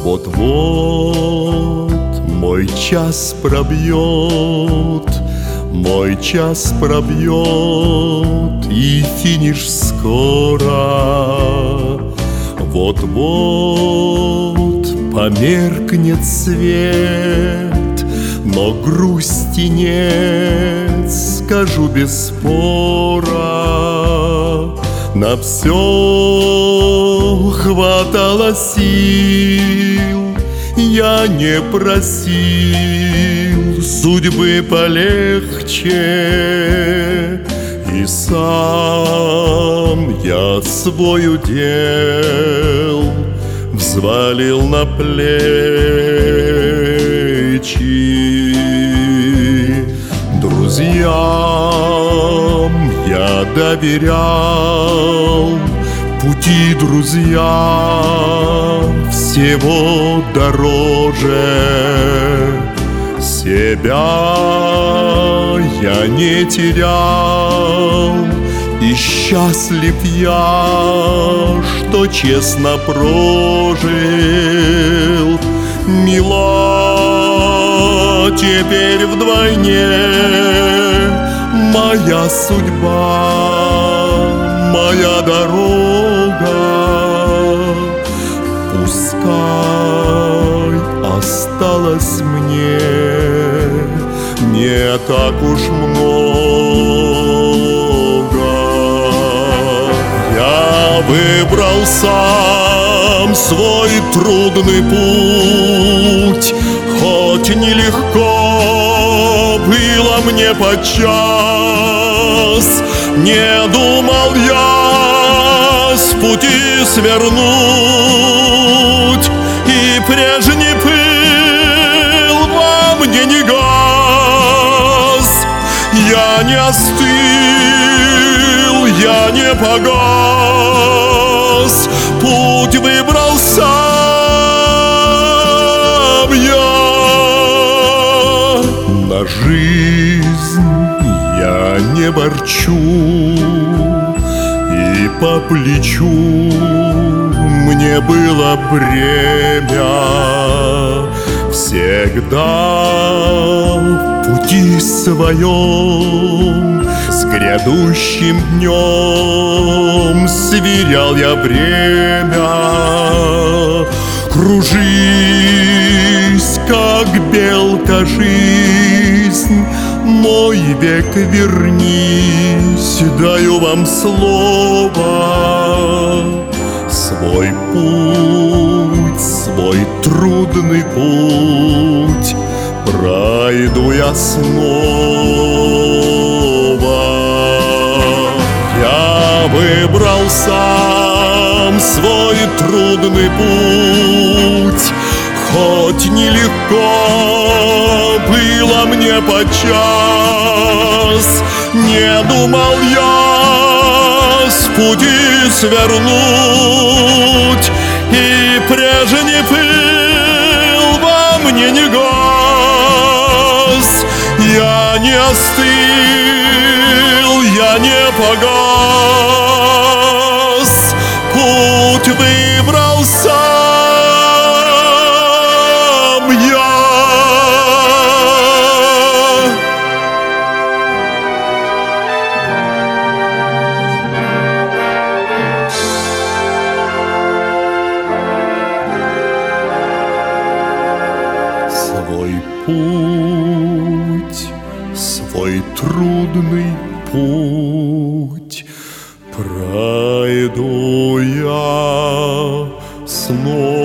Вот-вот мой час пробьет, мой час пробьет, и финиш скоро. Вот-вот померкнет свет, но грусти нет, скажу без спора. На все хватало сил, я не просил судьбы полегче, и сам я свой удел взвалил на плечи. Друзьям я доверял, пути друзьям всего дороже. Себя я не терял, и счастлив я, что честно прожил. Мила теперь вдвойне моя судьба, моя дорога. Пускай осталось мне не так уж много. Я выбрал сам свой трудный путь, хоть нелегко было мне подчас. Не думал я с пути свернуть, и прежний пыл во мне не гас. Я не остыл, я не погас, путь выбрал сам я. На жизнь я не ворчу, и по плечу мне было бремя. Всегда в пути своем с грядущим днем сверял я время. Кружись, как белка, жизнь, мой век вернись, даю вам слово. Свой путь, свой трудный путь пройду я снова. Я выбрал сам свой трудный путь, хоть нелегко было мне подчас. Не думал я с пути свернуть, и прежний пыл во мне не гас. Я не остыл, я не погас, путь выбрал сам я. Свой путь, свой трудный путь пройду я снова.